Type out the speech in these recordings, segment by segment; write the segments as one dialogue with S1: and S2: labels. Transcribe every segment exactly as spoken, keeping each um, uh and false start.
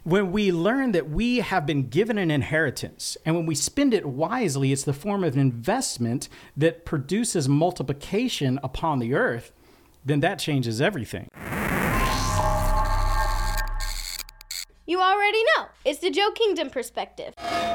S1: When we learn that we have been given an inheritance, and when we spend it wisely, it's the form of an investment that produces multiplication upon the earth, then that changes everything.
S2: You already know. It's the Joe Kingdom perspective.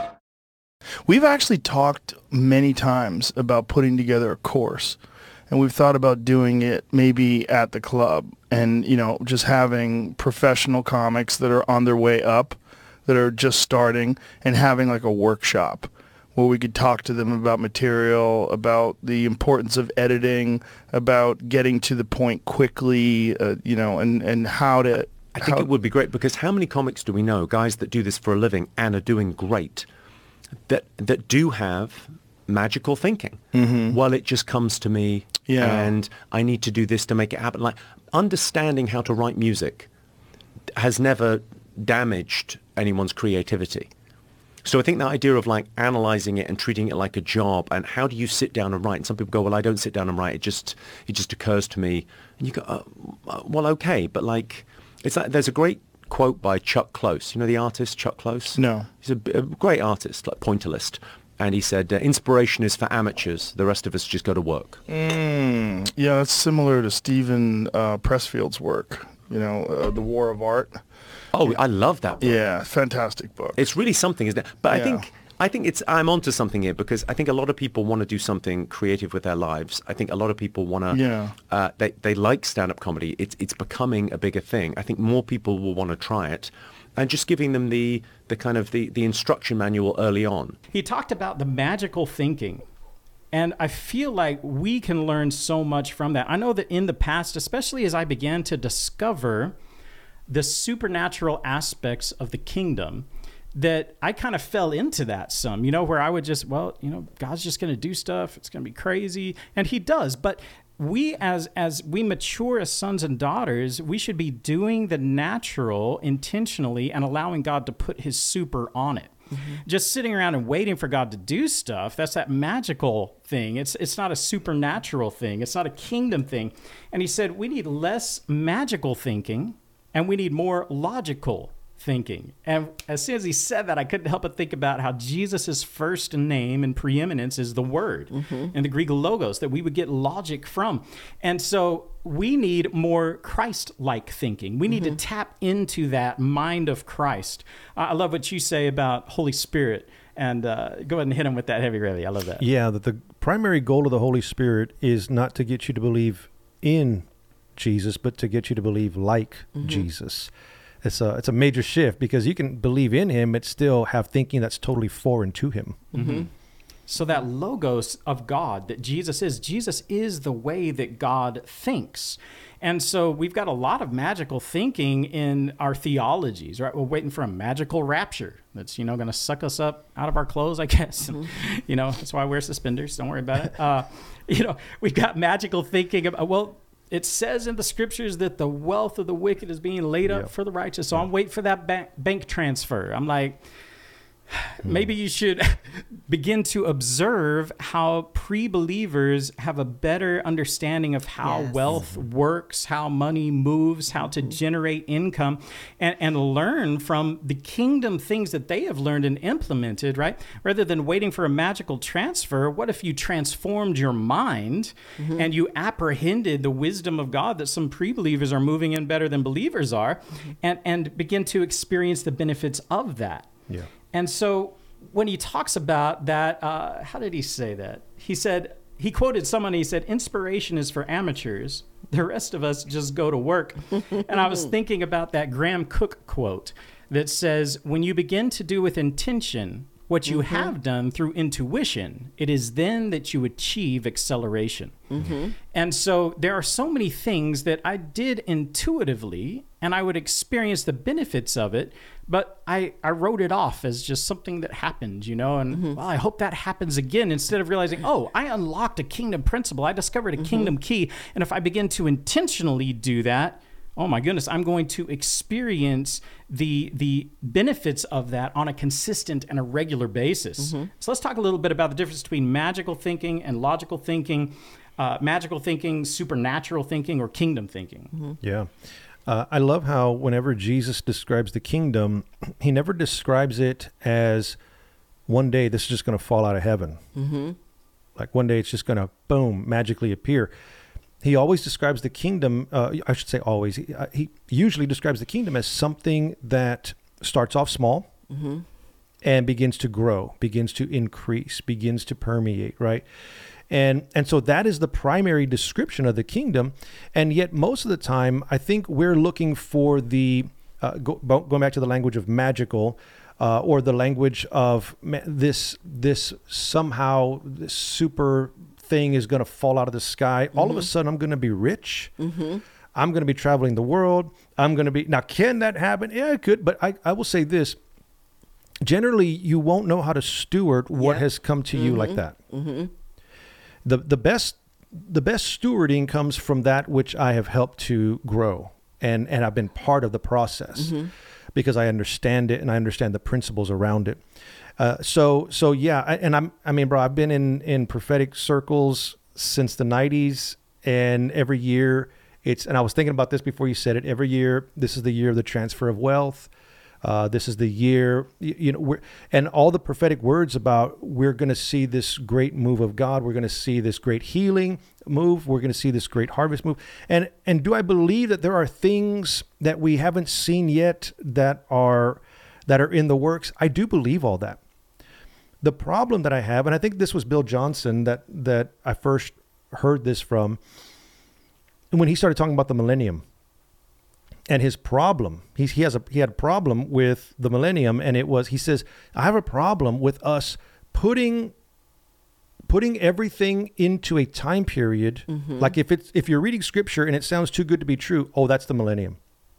S3: We've actually talked many times about putting together a course, and we've thought about doing it maybe at the club and, you know, just having professional comics that are on their way up, that are just starting, and having like a workshop where we could talk to them about material, about the importance of editing, about getting to the point quickly, uh, you know, and, and how to...
S4: I think
S3: how,
S4: it would be great, because how many comics do we know, guys that do this for a living and are doing great, that that do have magical thinking? Mm-hmm. Well, it just comes to me, yeah. and I need to do this to make it happen. Like, understanding how to write music has never damaged anyone's creativity. So I think the idea of like analyzing it and treating it like a job, and how do you sit down and write? And some people go, well, I don't sit down and write. It just it just occurs to me. And you go, oh, well, okay, but like, it's like there's a great quote by Chuck Close. You know the artist Chuck Close?
S3: No.
S4: He's a, a great artist, like pointillist. And he said, uh, inspiration is for amateurs. The rest of us just go to work.
S3: Mm, yeah, that's similar to Stephen uh, Pressfield's work, you know, uh, The War of Art.
S4: Oh, I love that book.
S3: Yeah, fantastic book.
S4: It's really something, isn't it? But
S3: Yeah.
S4: I think I think it's I'm onto something here, because I think a lot of people want to do something creative with their lives. I think a lot of people want to.
S3: Yeah.
S4: Uh, they they like stand-up comedy. It's it's becoming a bigger thing. I think more people will want to try it, and just giving them the the kind of the, the instruction manual early on.
S1: He talked about the magical thinking. And I feel like we can learn so much from that. I know that in the past, especially as I began to discover the supernatural aspects of the kingdom, that I kind of fell into that some, you know, where I would just, well, you know, God's just going to do stuff. It's going to be crazy. And he does. But we, as as we mature as sons and daughters, we should be doing the natural intentionally and allowing God to put his super on it. Mm-hmm. Just sitting around and waiting for God to do stuff, that's that magical thing. It's it's not a supernatural thing. It's not a kingdom thing. And he said we need less magical thinking and we need more logical thinking. And as soon as he said that, I couldn't help but think about how Jesus' first name and preeminence is the word, mm-hmm. and the Greek logos, that we would get logic from. And so we need more Christ-like thinking. We need mm-hmm. to tap into that mind of Christ. Uh, I love what you say about Holy Spirit. And uh, go ahead and hit him with that heavy rally. I love that.
S5: Yeah, that the primary goal of the Holy Spirit is not to get you to believe in Jesus, but to get you to believe like mm-hmm. Jesus. It's a it's a major shift, because you can believe in him but still have thinking that's totally foreign to him.
S1: Mm-hmm. So that logos of God that Jesus is, Jesus is the way that God thinks. And so we've got a lot of magical thinking in our theologies, right? We're waiting for a magical rapture that's, you know, going to suck us up out of our clothes, I guess. Mm-hmm. You know, that's why I wear suspenders. Don't worry about it. Uh, you know, we've got magical thinking about, well, it says in the scriptures that the wealth of the wicked is being laid up
S5: yep.
S1: for the righteous. So yep. I'm waiting for that bank, bank transfer. I'm like, maybe you should begin to observe how pre-believers have a better understanding of how yes. wealth works, how money moves, how to generate income, and, and learn from the kingdom things that they have learned and implemented, right? Rather than waiting for a magical transfer, what if you transformed your mind mm-hmm. and you apprehended the wisdom of God that some pre-believers are moving in better than believers are, mm-hmm. and, and begin to experience the benefits of that?
S5: Yeah.
S1: And so when he talks about that, uh, how did he say that? He said, he quoted someone, he said, inspiration is for amateurs. The rest of us just go to work. And I was thinking about that Graham Cook quote that says, when you begin to do with intention what you mm-hmm. have done through intuition, it is then that you achieve acceleration. Mm-hmm. And so there are so many things that I did intuitively, and I would experience the benefits of it, but I, I wrote it off as just something that happened, you know, and mm-hmm. well, I hope that happens again, instead of realizing, oh, I unlocked a kingdom principle. I discovered a mm-hmm. kingdom key. And if I begin to intentionally do that, oh my goodness, I'm going to experience the the benefits of that on a consistent and a regular basis. Mm-hmm. So let's talk a little bit about the difference between magical thinking and logical thinking, uh, magical thinking, supernatural thinking, or kingdom thinking.
S5: Mm-hmm. Yeah. Uh, I love how whenever Jesus describes the kingdom, he never describes it as one day this is just going to fall out of heaven.
S6: Mm-hmm.
S5: Like one day it's just going to, boom, magically appear. He always describes the kingdom, uh, I should say always, he, uh, he usually describes the kingdom as something that starts off small
S6: Mm-hmm.
S5: and begins to grow, begins to increase, begins to permeate, right? And and so that is the primary description of the kingdom. And yet most of the time, I think we're looking for the, uh, go, going back to the language of magical, uh, or the language of ma- this, this somehow this super thing is going to fall out of the sky. Mm-hmm. All of a sudden, I'm going to be rich.
S6: Mm-hmm.
S5: I'm going to be traveling the world. I'm going to be, now can that happen? Yeah, it could. But I, I will say this. Generally, you won't know how to steward what
S6: Yeah.
S5: has come to you
S6: Mm-hmm.
S5: like that.
S6: Mm-hmm.
S5: The the best the best stewarding comes from that which I have helped to grow, and and I've been part of the process
S6: Mm-hmm.
S5: because I understand it and I understand the principles around it. Uh, so so yeah, I, and I'm I mean, bro, I've been in in prophetic circles since the nineties, and every year it's and I was thinking about this before you said it. Every year, this is the year of the transfer of wealth. Uh, this is the year, you, you know, we're, and all the prophetic words about we're going to see this great move of God. We're going to see this great healing move. We're going to see this great harvest move. And and do I believe that there are things that we haven't seen yet that are that are in the works? I do believe all that. The problem that I have, and I think this was Bill Johnson that that I first heard this from, when he started talking about the millennium. And his problem, he, he has a he had a problem with the millennium, and it was, he says, I have a problem with us putting putting everything into a time period.
S6: Mm-hmm.
S5: Like if it's if you're reading scripture and it sounds too good to be true, oh, that's the millennium.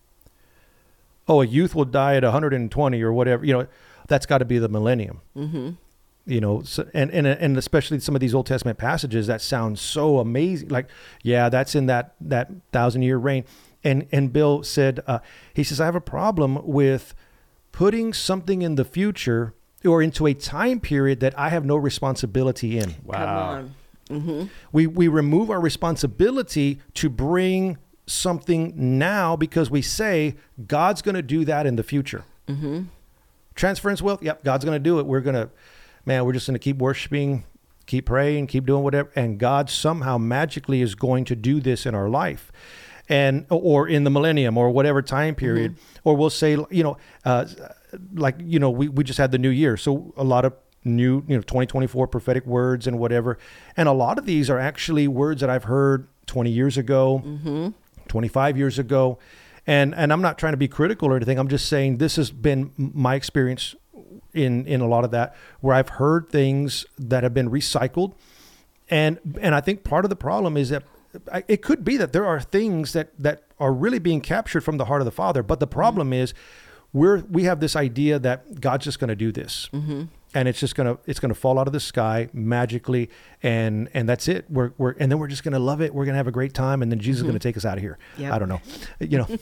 S5: Oh, a youth will die at one hundred twenty or whatever. You know, that's got to be the millennium.
S6: Mm-hmm.
S5: You know, so, and, and and especially some of these Old Testament passages that sound so amazing. Like, yeah, that's in that that thousand year reign. And and Bill said, uh, he says, I have a problem with putting something in the future or into a time period that I have no responsibility in.
S1: Wow.
S6: Come on. Mm-hmm.
S5: We we remove our responsibility to bring something now because we say God's going to do that in the future.
S6: Mm-hmm.
S5: Transference wealth, yep, God's going to do it. We're going to, man, we're just going to keep worshiping, keep praying, keep doing whatever. And God somehow magically is going to do this in our life. And or in the millennium or whatever time period, mm-hmm. or we'll say, you know, uh, like, you know, we, we just had the new year. So a lot of new, you know, twenty twenty-four prophetic words and whatever. And a lot of these are actually words that I've heard twenty years ago,
S6: Mm-hmm.
S5: twenty-five years ago. And and I'm not trying to be critical or anything. I'm just saying this has been my experience in, in a lot of that, where I've heard things that have been recycled. And and I think part of the problem is that it could be that there are things that, that are really being captured from the heart of the Father. But the problem mm-hmm. is we're, we have this idea that God's just going to do this. Mm-hmm. And it's just going to, it's going to fall out of the sky magically. And, and that's it. We're, we're, and then we're just going to love it. We're going to have a great time. And then Jesus mm-hmm. is going to take us out of here. Yep. I don't know, you know.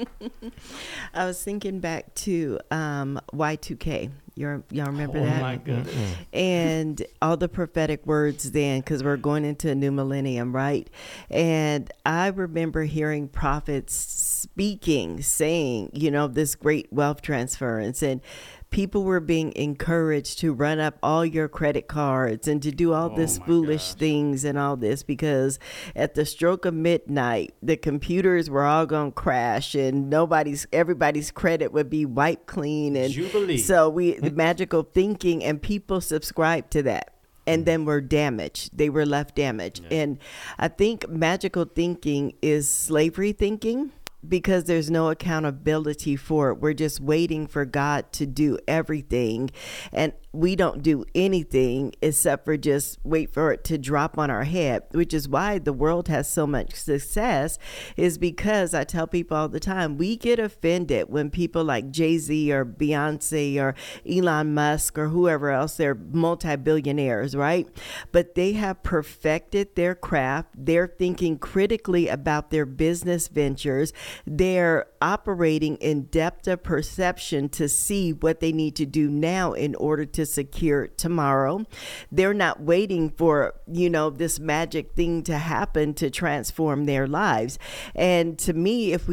S6: I was thinking back to um, Y two K. You're, y'all remember
S1: oh
S6: that?
S1: Oh my goodness. Mm-hmm.
S6: And all the prophetic words then, because we're going into a new millennium, right? And I remember hearing prophets speaking, saying, you know, this great wealth transference, and people were being encouraged to run up all your credit cards and to do all
S1: Oh
S6: this
S1: my
S6: foolish
S1: gosh.
S6: things and all this, because at the stroke of midnight, the computers were all going to crash and nobody's, everybody's credit would be wiped clean. And
S1: Jubilee.
S6: so we, the magical thinking, and people subscribed to that. And then were damaged. They were left damaged.
S1: Yeah.
S6: And I think magical thinking is slavery thinking, because there's no accountability for it. We're just waiting for God to do everything. And we don't do anything except for just wait for it to drop on our head, which is why the world has so much success, is because I tell people all the time, we get offended when people like Jay-Z or Beyonce or Elon Musk or whoever else, they're multi-billionaires, right? But they have perfected their craft. They're thinking critically about their business ventures. They're operating in depth of perception to see what they need to do now in order to secure tomorrow. They're not waiting for, you know, this magic thing to happen to transform their lives. And to me, if we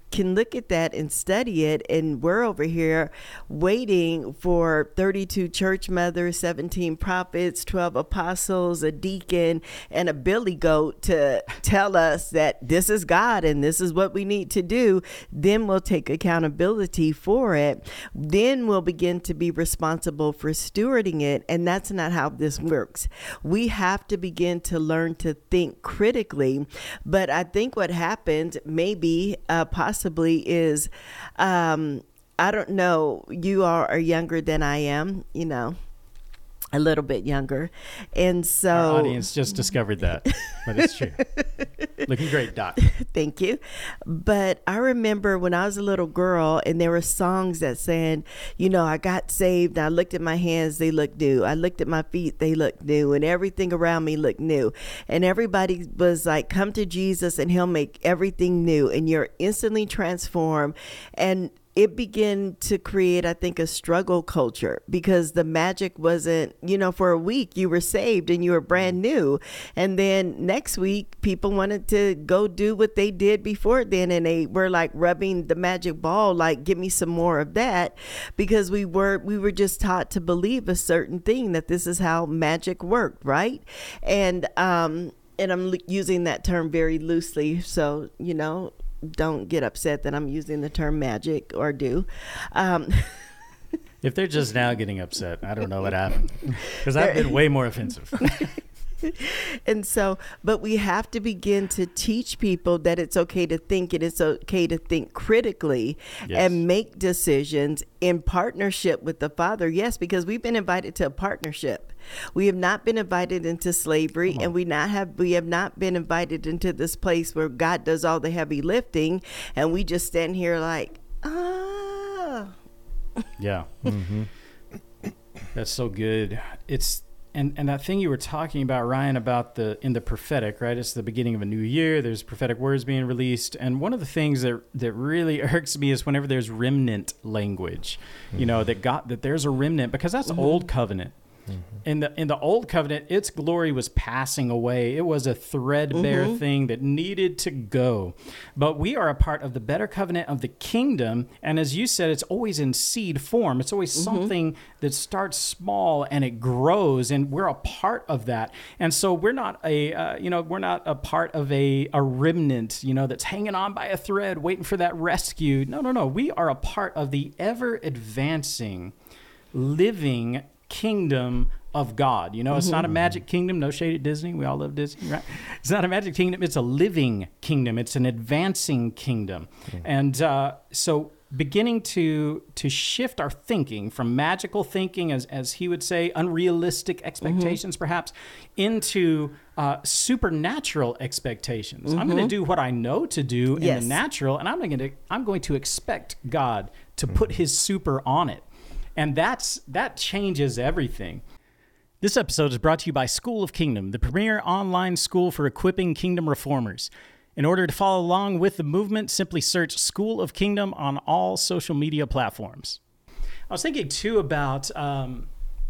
S6: can look at that and study it, and we're over here waiting for thirty-two church mothers, seventeen prophets, twelve apostles, a deacon, and a billy goat to tell us that this is God and this is what we need to do. Then we'll take accountability for it. Then we'll begin to be responsible for stewarding it, and that's not how this works. We have to begin to learn to think critically. But I think what happened maybe uh, possibly is, um, I don't know, you all are younger than I am, you know, a little bit younger. And so
S1: our audience just discovered that, but it's true. Looking great, Doc.
S6: Thank you. But I remember when I was a little girl and there were songs that saying, you know, I got saved. I looked at my hands, they looked new. I looked at my feet, they looked new. And everything around me looked new. And everybody was like, come to Jesus and he'll make everything new. And you're instantly transformed. And it began to create, I think, a struggle culture, because the magic wasn't, you know, for a week you were saved and you were brand new. And then next week, people wanted to go do what they did before then. And they were like rubbing the magic ball, like, give me some more of that, because we were, we were just taught to believe a certain thing, that this is how magic worked. Right. And, um, and I'm using that term very loosely. So, you know, don't get upset that I'm using the term magic, or do. Um,
S1: if they're just now getting upset, I don't know what happened, because I've been way more offensive.
S6: And so, but we have to begin to teach people that it's okay to think, and it's okay to think critically, yes, and make decisions in partnership with the Father. Yes, because we've been invited to a partnership. We have not been invited into slavery, and we not have we have not been invited into this place where God does all the heavy lifting, and we just stand here like, ah.
S1: Yeah. Mm-hmm. That's so good. It's And and that thing you were talking about, Ryan, about the in the prophetic, right? It's the beginning of a new year. There's prophetic words being released. And one of the things that that really irks me is whenever there's remnant language, mm-hmm. you know, that got that there's a remnant, because that's mm-hmm. old covenant. Mm-hmm. In the in the old covenant, its glory was passing away. It was a threadbare mm-hmm. thing that needed to go. But we are a part of the better covenant of the kingdom. And as you said, it's always in seed form. It's always mm-hmm. something that starts small and it grows, and we're a part of that. And so we're not a uh, you know we're not a part of a a remnant, you know, that's hanging on by a thread, waiting for that rescue. No, no, no. We are a part of the ever advancing, living kingdom of God. You know, it's mm-hmm. not a magic kingdom. No shade at Disney. We all love Disney, right? It's not a magic kingdom. It's a living kingdom. It's an advancing kingdom. Mm-hmm. And uh, so beginning to to shift our thinking from magical thinking, as, as he would say, unrealistic expectations, mm-hmm. perhaps, into uh, supernatural expectations. Mm-hmm. I'm going to do what I know to do in yes. the natural, and I'm going to I'm going to expect God to mm-hmm. put his super on it. And that's that changes everything. This episode is brought to you by School of Kingdom, the premier online school for equipping kingdom reformers. In order to follow along with the movement, simply search School of Kingdom on all social media platforms. I was thinking, too, about um,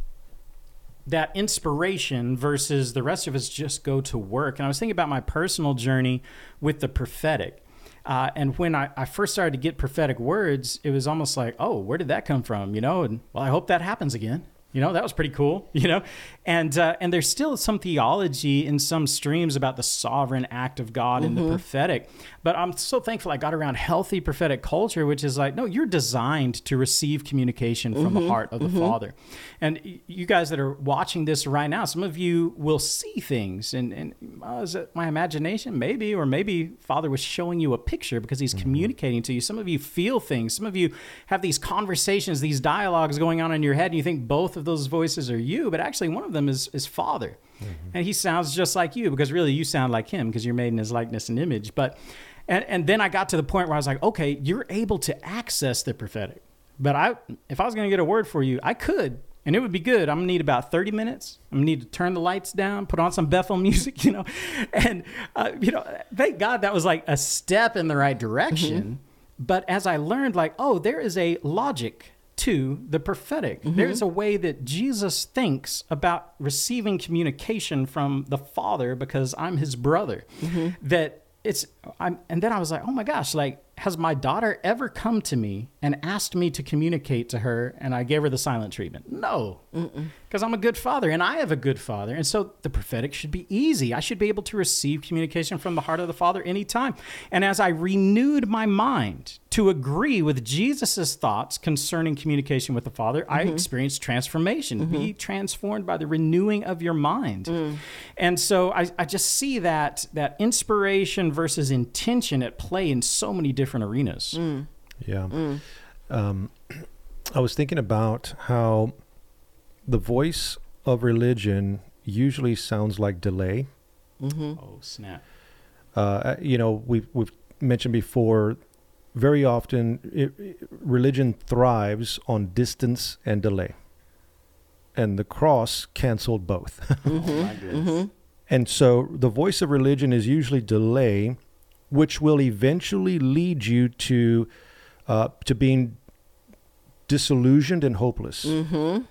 S1: that inspiration versus the rest of us just go to work. And I was thinking about my personal journey with the prophetic. Uh, and when I, I first started to get prophetic words, it was almost like, oh, where did that come from? You know, and well, I hope that happens again. You know, that was pretty cool, you know, and uh, and there's still some theology in some streams about the sovereign act of God mm-hmm. in the prophetic. But I'm so thankful I got around healthy prophetic culture, which is like, no, you're designed to receive communication from mm-hmm. the heart of the mm-hmm. Father. And you guys that are watching this right now, some of you will see things. And, and uh, is it my imagination? Maybe, or maybe Father was showing you a picture because he's mm-hmm. communicating to you. Some of you feel things. Some of you have these conversations, these dialogues going on in your head, and you think both of those voices are you, but actually one of them is, is Father. Mm-hmm. And he sounds just like you, because really you sound like him because you're made in his likeness and image. But and, and then I got to the point where I was like, okay, you're able to access the prophetic. But I, if I was going to get a word for you, I could, and it would be good. I'm going to need about thirty minutes. I'm going to need to turn the lights down, put on some Bethel music, you know. And, uh, you know, thank God that was like a step in the right direction. Mm-hmm. But as I learned, like, oh, there is a logic to the prophetic. Mm-hmm. There's a way that Jesus thinks about receiving communication from the Father because I'm his brother. Mm-hmm. That it's, I'm, and then I was like, oh my gosh, like, has my daughter ever come to me and asked me to communicate to her and I gave her the silent treatment? No, because I'm a good father and I have a good father. And so the prophetic should be easy. I should be able to receive communication from the heart of the Father anytime. And as I renewed my mind to agree with Jesus's thoughts concerning communication with the Father, mm-hmm. I experienced transformation. Mm-hmm. Be transformed by the renewing of your mind. Mm. And so I, I just see that that inspiration versus intention at play in so many different arenas.
S5: Mm. Yeah. Mm. Um, I was thinking about how the voice of religion usually sounds like delay.
S1: Mm-hmm. Oh, snap.
S5: Uh, you know, we've, we've mentioned before, very often it, it, religion thrives on distance and delay. And the cross canceled both.
S1: Mm-hmm. Oh, my goodness. Mm-hmm.
S5: And so the voice of religion is usually delay, which will eventually lead you to uh, to being disillusioned and hopeless.
S6: Mm-hmm.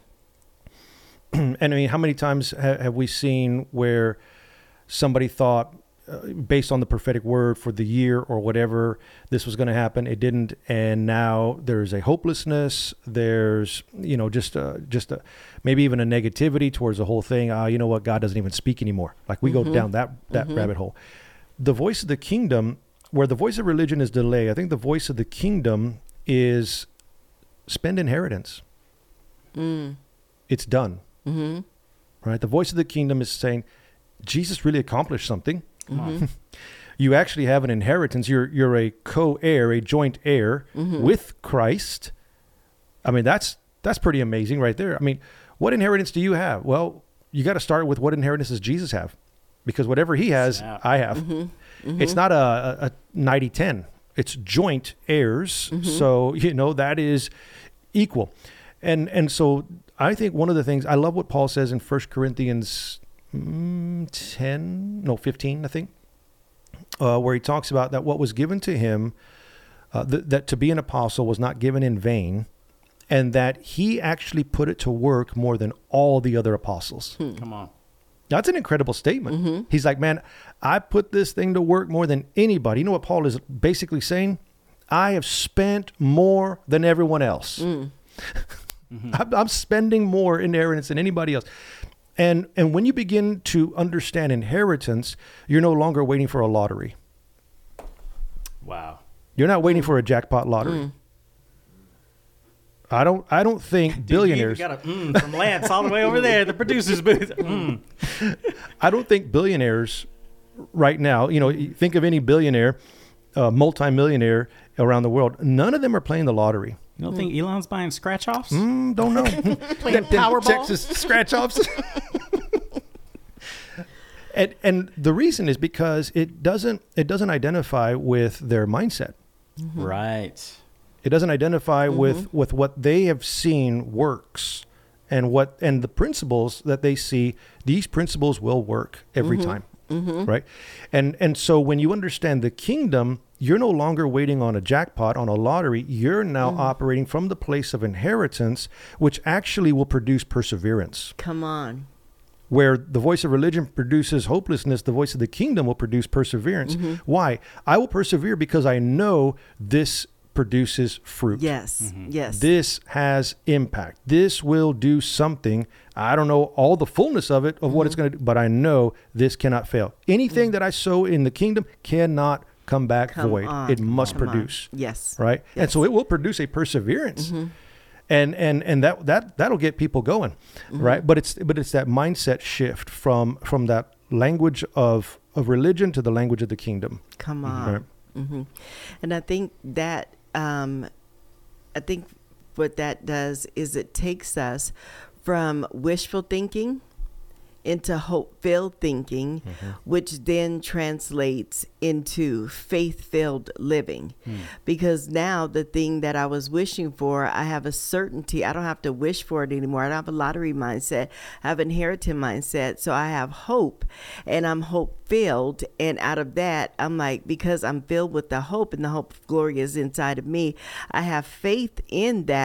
S5: And I mean, how many times ha- have we seen where somebody thought, uh, based on the prophetic word for the year or whatever, this was going to happen, it didn't, and now there's a hopelessness, there's, you know, just a, just a, maybe even a negativity towards the whole thing. Ah, you know what, God doesn't even speak anymore. Like we mm-hmm. go down that, that mm-hmm. rabbit hole. The voice of the kingdom, where the voice of religion is delay, I think the voice of the kingdom is spend inheritance.
S6: Mm.
S5: It's done.
S6: Mm-hmm.
S5: Right? The voice of the kingdom is saying, Jesus really accomplished something.
S6: Mm-hmm.
S5: You actually have an inheritance. You're you're a co-heir, a joint heir mm-hmm. with Christ. I mean, that's that's pretty amazing right there. I mean, what inheritance do you have? Well, you got to start with what inheritance does Jesus have? Because whatever he has, Snap. I have.
S6: Mm-hmm. Mm-hmm.
S5: It's not a, a ninety ten. It's joint heirs. Mm-hmm. So, you know, that is equal. And and so I think one of the things, I love what Paul says in First Corinthians mm, ten, no, fifteen, I think, uh, where he talks about that what was given to him, uh, th- that to be an apostle was not given in vain, and that he actually put it to work more than all the other apostles.
S1: Hmm. Come on.
S5: That's an incredible statement.
S6: Mm-hmm.
S5: He's like, man, I put this thing to work more than anybody. You know what Paul is basically saying? I have spent more than everyone else.
S6: Mm.
S5: Mm-hmm. I'm, I'm spending more inheritance than anybody else. And and when you begin to understand inheritance, you're no longer waiting for a lottery.
S1: Wow.
S5: You're not waiting for a jackpot lottery.
S6: Mm.
S5: I don't I don't think
S1: Dude,
S5: billionaires
S1: you got a mm from Lance all the way over there, the producer's booth. Mm.
S5: I don't think billionaires right now, you know, think of any billionaire, uh, multimillionaire around the world, none of them are playing the lottery.
S1: You don't think Elon's buying scratch-offs?
S5: Mm, don't know.
S1: Playing Powerball?
S5: Texas scratch-offs. and and the reason is because it doesn't it doesn't identify with their mindset.
S1: Mm-hmm. Right.
S5: It doesn't identify
S6: Mm-hmm.
S5: with, with what they have seen works and what and the principles that they see. These principles will work every
S6: Mm-hmm.
S5: time.
S6: Mm-hmm.
S5: Right. And and so when you understand the kingdom, you're no longer waiting on a jackpot, on a lottery. You're now
S6: Mm.
S5: operating from the place of inheritance, which actually will produce perseverance.
S6: Come on.
S5: Where the voice of religion produces hopelessness, the voice of the kingdom will produce perseverance.
S6: Mm-hmm.
S5: Why? I will persevere because I know this produces fruit.
S6: Yes.
S1: Mm-hmm.
S6: Yes.
S5: This has impact. This will do something. I don't know all the fullness of it, of what
S6: Mm-hmm.
S5: it's going to do, but I know this cannot fail. Anything
S6: Mm-hmm.
S5: that I sow in the kingdom cannot come back
S6: Come
S5: void.
S6: on.
S5: It must
S6: Come on.
S5: produce.
S6: Yes.
S5: Right?
S6: Yes.
S5: And so it will produce a perseverance.
S6: Mm-hmm.
S5: And and and that that that'll get people going.
S6: Mm-hmm.
S5: Right? But it's but it's that mindset shift from from that language of of religion to the language of the kingdom.
S6: Come on.
S5: Right?
S6: Mm-hmm. And I think that um, I think what that does is it takes us from wishful thinking into hope-filled thinking,
S5: Mm-hmm.
S6: which then translates into faith-filled living.
S5: Mm.
S6: Because now the thing that I was wishing for, I have a certainty. I don't have to wish for it anymore. I don't have a lottery mindset. I have an inherited mindset. So I have hope, and I'm hope-filled. And out of that, I'm like, because I'm filled with the hope, and the hope of glory is inside of me, I have faith in that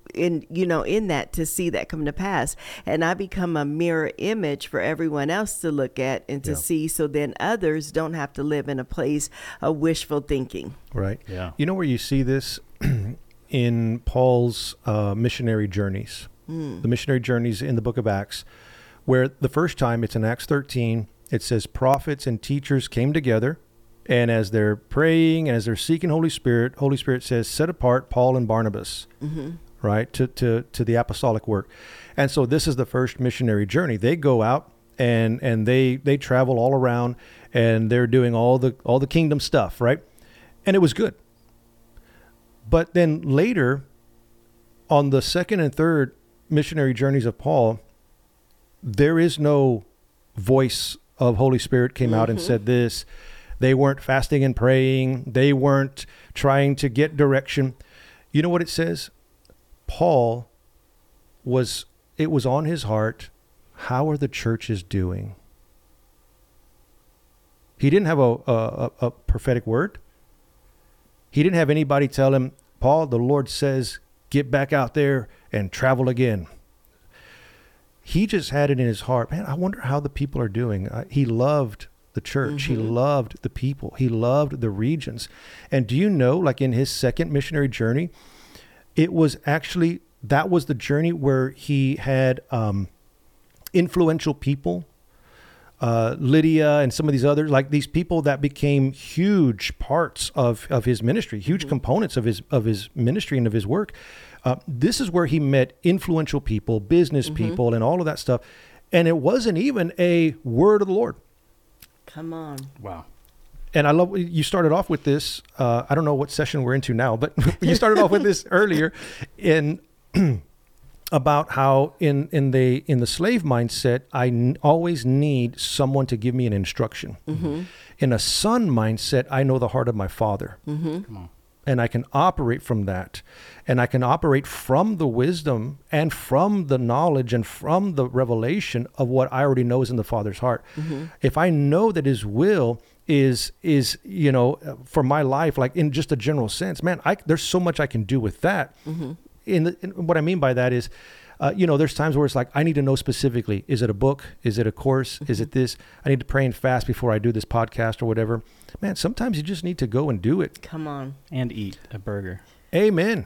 S6: in, you know, in that to see that come to pass. And I become a mirror image for everyone else to look at and to
S5: Yeah.
S6: see. So then others don't have to live in a place of wishful thinking.
S5: Right.
S1: Yeah.
S5: You know where you see this in Paul's uh, missionary journeys, the missionary journeys in the book of Acts, where the first time it's in Acts thirteen, it says prophets and teachers came together. And as they're praying and as they're seeking Holy Spirit, Holy Spirit says, set apart Paul and Barnabas,
S6: Mm-hmm.
S5: right, to, to, to the apostolic work. And so this is the first missionary journey. They go out and and they they travel all around, and they're doing all the all the kingdom stuff, right? And it was good. But then later, on the second and third missionary journeys of Paul, there is no voice of Holy Spirit came out and said this. They weren't fasting and praying. They weren't trying to get direction. You know what it says? Paul was, it was on his heart. How are the churches doing? He didn't have a, a, a prophetic word. He didn't have anybody tell him, Paul, the Lord says, get back out there and travel again. He just had it in his heart. Man, I wonder how the people are doing. Uh, he loved the church.
S6: Mm-hmm.
S5: He loved the people. He loved the regions. And do you know, like in his second missionary journey, it was actually, that was the journey where he had um, influential people, uh, Lydia and some of these others, like these people that became huge parts of, of his ministry, huge mm-hmm. components of his, of his ministry and of his work. Uh, this is where he met influential people, business mm-hmm. people, and all of that stuff. And it wasn't even a word of the Lord.
S6: Come on.
S1: Wow.
S5: And I love, you started off with this. Uh, I don't know what session we're into now, but you started off with this earlier in about how in, in the in the slave mindset, I n- always need someone to give me an instruction. Mm-hmm. In a son mindset, I know the heart of my father.
S6: Mm-hmm.
S1: Come on.
S5: And I can operate from that. And I can operate from the wisdom and from the knowledge and from the revelation of what I already know is in the Father's heart. Mm-hmm. If I know that his will is, is you know, for my life, like in just a general sense, man, I, there's so much I can do with that. Mm-hmm. In, the, in what I mean by that is, Uh, you know, there's times where it's like, I need to know specifically, is it a book? Is it a course? Mm-hmm. Is it this? I need to pray and fast before I do this podcast or whatever. Man, sometimes you just need to go and do it.
S6: Come on.
S1: And eat a burger.
S5: Amen.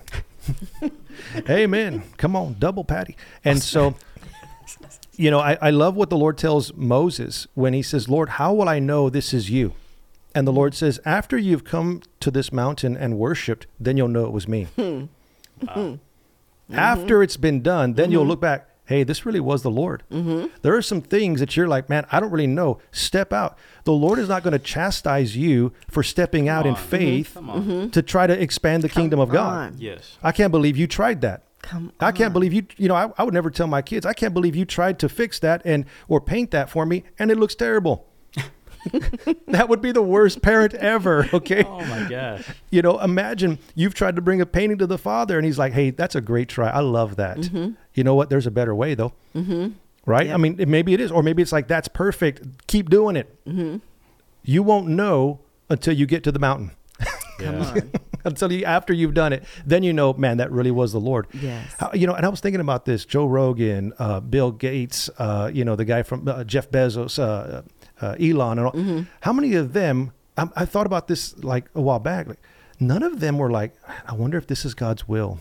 S5: Amen. Come on, double patty. And so, you know, I, I love what the Lord tells Moses when he says, Lord, how will I know this is you? And the Lord says, after you've come to this mountain and worshiped, then you'll know it was me.
S6: Hmm.
S1: Wow.
S5: Mm-hmm. After it's been done, then mm-hmm. you'll look back, hey, this really was the Lord.
S6: Mm-hmm.
S5: There are some things that you're like, man, I don't really know. Step out. The Lord is not going to chastise you for stepping
S1: Come
S5: out
S1: on.
S5: in faith
S1: Come on. Mm-hmm.
S5: to try to expand the
S6: Come
S5: kingdom of God.
S6: on.
S1: Yes.
S5: I can't believe you tried that.
S6: Come
S5: I can't
S6: on.
S5: believe you, you know, I, I would never tell my kids, I can't believe you tried to fix that and or paint that for me and it looks terrible. That would be the worst parent ever. Okay.
S1: Oh my gosh.
S5: You know, imagine you've tried to bring a painting to the Father and he's like, hey, that's a great try. I love that.
S6: Mm-hmm.
S5: You know what? There's a better way though.
S6: Mm-hmm.
S5: Right.
S6: Yep.
S5: I mean, it, maybe it is, or maybe it's like, that's perfect. Keep doing it.
S6: Mm-hmm.
S5: You won't know until you get to the mountain.
S6: Come
S1: Yeah.
S6: on.
S5: Until you, after you've done it, then you know, man, that really was the Lord.
S6: Yes.
S5: How, you know, and I was thinking about this, Joe Rogan, uh, Bill Gates, uh, you know, the guy from uh, Jeff Bezos, uh, uh, Elon, and all.
S6: Mm-hmm.
S5: How many of them, I, I thought about this like a while back, like none of them were like, I wonder if this is God's will.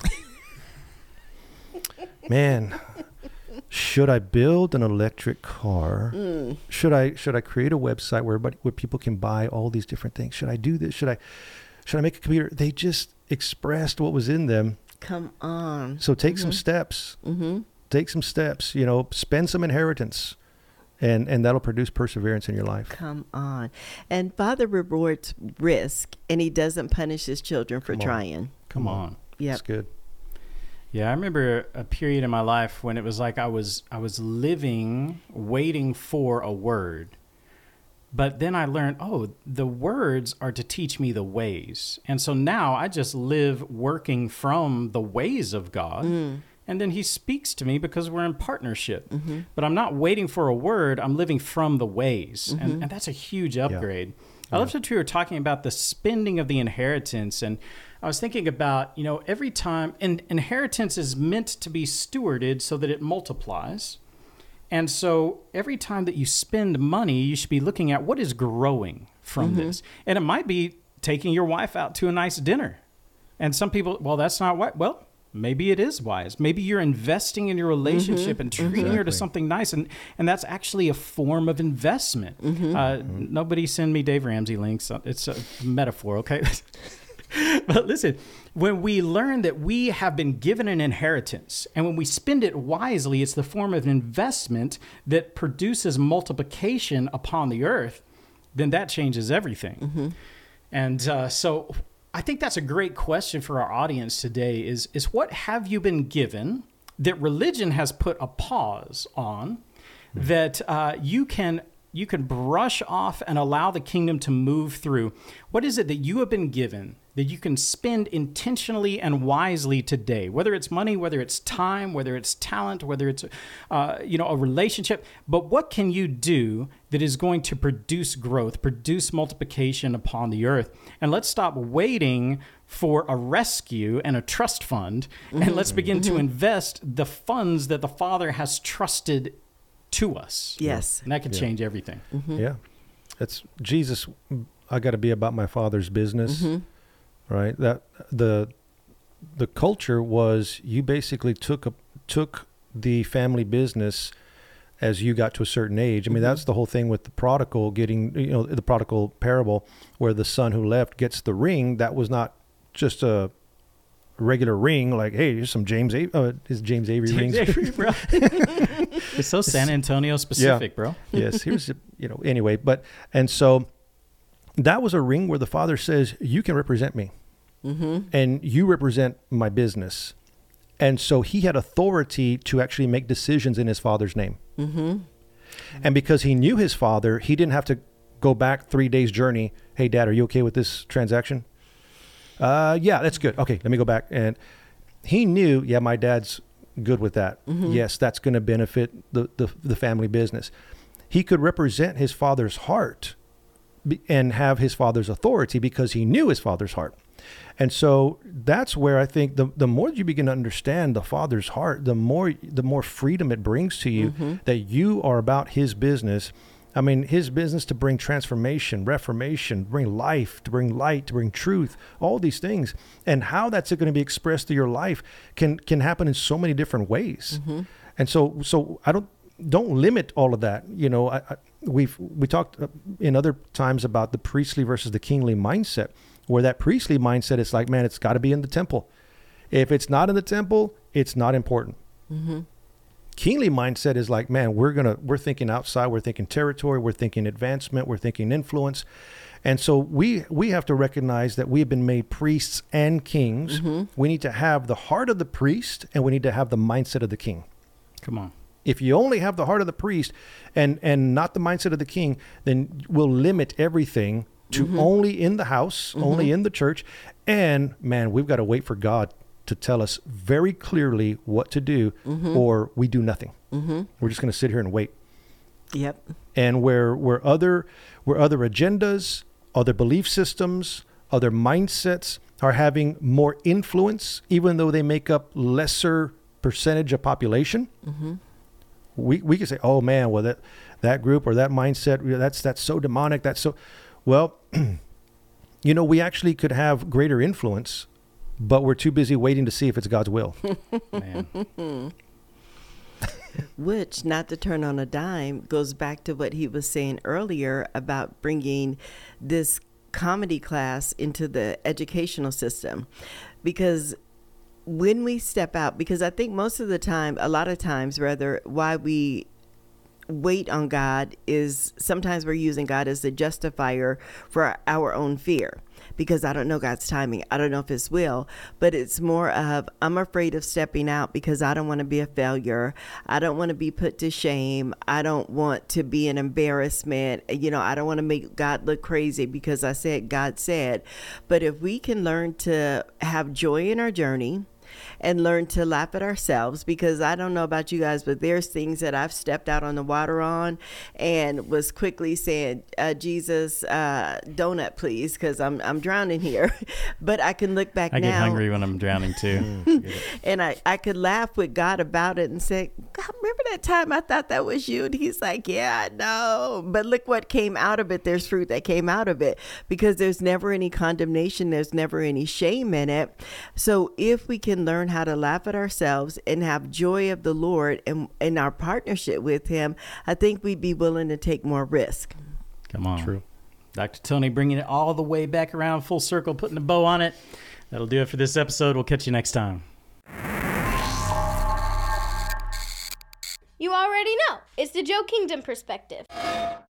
S5: Man, should I build an electric car?
S6: Mm.
S5: Should I, should I create a website where everybody, where people can buy all these different things? Should I do this? Should I, Should I make a computer? They just expressed what was in them.
S6: Come on.
S5: So take
S6: Mm-hmm.
S5: some steps.
S6: Mm-hmm.
S5: Take some steps. You know, spend some inheritance, and and that'll produce perseverance in your life.
S6: Come on. And Father rewards risk, and he doesn't punish his children for
S5: Come on.
S6: trying.
S1: Come on.
S6: Yep.
S5: That's good.
S1: Yeah, I remember a period in my life when it was like I was I was living, waiting for a word. But then I learned, oh, the words are to teach me the ways. And so now I just live working from the ways of God. Mm. And then he speaks to me because we're in partnership. Mm-hmm. But I'm not waiting for a word. I'm living from the ways. Mm-hmm. And, and that's a huge upgrade. I love that you were talking about the spending of the inheritance. And I was thinking about, you know, every time, and inheritance is meant to be stewarded so that it multiplies. And so every time that you spend money, you should be looking at what is growing from mm-hmm. this. And it might be taking your wife out to a nice dinner. And some people, well, that's not what, well, maybe it is wise. Maybe you're investing in your relationship mm-hmm. and treating exactly. her to something nice. And, and that's actually a form of investment. Mm-hmm. Uh, mm-hmm. Nobody send me Dave Ramsey links. It's a metaphor, okay? But listen, when we learn that we have been given an inheritance, and when we spend it wisely, it's the form of an investment that produces multiplication upon the earth, then that changes everything. Mm-hmm. And uh, so I think that's a great question for our audience today is, is what have you been given that religion has put a pause on mm-hmm. that uh, you can you can brush off and allow the kingdom to move through? What is it that you have been given that you can spend intentionally and wisely today, whether it's money, whether it's time, whether it's talent, whether it's uh, you know, a relationship? But what can you do that is going to produce growth, produce multiplication upon the earth? And let's stop waiting for a rescue and a trust fund, mm-hmm. and let's begin mm-hmm. to invest the funds that the Father has trusted to us.
S6: Yes.
S1: And that could
S5: yeah.
S1: change everything.
S5: Mm-hmm. Yeah. It's Jesus, I got to be about my Father's business. Mm-hmm. Right. That the the culture was you basically took a, took the family business as you got to a certain age. I mean, mm-hmm. that's the whole thing with the prodigal getting, you know, the prodigal parable where the son who left gets the ring. That was not just a regular ring. Like, hey, here's some James Avery. Uh, is James Avery
S1: James
S5: rings?
S1: Avery, bro. It's so San Antonio specific, yeah. bro.
S5: Yes. Here's, you know, anyway, but, and so that was a ring where the Father says, you can represent me. Mm-hmm. And you represent my business. And so he had authority to actually make decisions in his Father's name. Mm-hmm. And because he knew his Father, he didn't have to go back three days journey. Hey, Dad, are you okay with this transaction? Uh, yeah, that's good. Okay, let me go back. And he knew, yeah, my dad's good with that. Mm-hmm. Yes, that's going to benefit the, the, the family business. He could represent his Father's heart and have his Father's authority because he knew his Father's heart. And so that's where I think the the more you begin to understand the Father's heart, the more the more freedom it brings to you mm-hmm. that you are about his business. I mean, his business to bring transformation, reformation, bring life, to bring light, to bring truth, all these things. And how that's going to be expressed through your life can can happen in so many different ways. Mm-hmm. And so so I don't don't limit all of that. You know, I, I, we've we talked in other times about the priestly versus the kingly mindset. Where that priestly mindset is like, man, it's got to be in the temple. If it's not in the temple, it's not important. Mm-hmm. Kingly mindset is like, man, we're gonna we're thinking outside, we're thinking territory, we're thinking advancement, we're thinking influence, and so we we have to recognize that we have been made priests and kings. Mm-hmm. We need to have the heart of the priest, and we need to have the mindset of the king.
S1: Come on.
S5: If you only have the heart of the priest and and not the mindset of the king, then we'll limit everything to mm-hmm. only in the house, mm-hmm. only in the church. And man, we've got to wait for God to tell us very clearly what to do mm-hmm. or we do nothing. Mm-hmm. We're just going to sit here and wait.
S6: Yep.
S5: And where, where other, where other agendas, other belief systems, other mindsets are having more influence, even though they make up lesser percentage of population, mm-hmm. we, we can say, oh man, well that, that group or that mindset, that's, that's so demonic. That's so, well, you know, we actually could have greater influence, but we're too busy waiting to see if it's God's will.
S1: Man.
S6: Which, not to turn on a dime, goes back to what he was saying earlier about bringing this comedy class into the educational system. Because when we step out, because I think most of the time, a lot of times rather, why we wait on God is sometimes we're using God as the justifier for our, our own fear, because I don't know God's timing. I don't know if his will, but it's more of, I'm afraid of stepping out because I don't want to be a failure. I don't want to be put to shame. I don't want to be an embarrassment. You know, I don't want to make God look crazy because I said God said. But if we can learn to have joy in our journey and learn to laugh at ourselves, because I don't know about you guys, but there's things that I've stepped out on the water on and was quickly saying, uh, Jesus, uh, donut, please, because I'm I'm drowning here. But I can look back
S1: I
S6: now.
S1: get hungry when I'm drowning too.
S6: And I, I could laugh with God about it and say, God, remember that time I thought that was you? And he's like, yeah, I know. But look what came out of it. There's fruit that came out of it, because there's never any condemnation. There's never any shame in it. So if we can learn how to laugh at ourselves and have joy of the Lord and in our partnership with him, I think we'd be willing to take more risk.
S1: Come on.
S5: True.
S1: Doctor Tony bringing it all the way back around full circle, putting a bow on it. That'll do it for this episode. We'll catch you next time.
S2: You already know. It's the Joe Kingdom Perspective.